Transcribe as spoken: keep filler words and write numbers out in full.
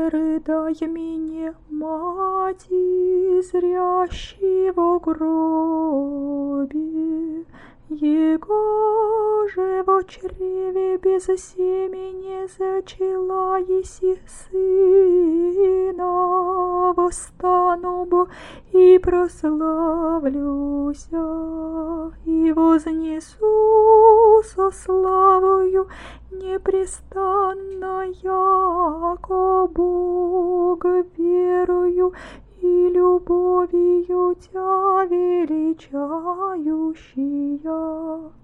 рыдай мне, мати, зрящий во гробе, Его же во чреве без семени зачала еси сына, восстану бо и прославлюся, и вознесу со славою непрестанно, яко Бог верую и любовью Тя величающая.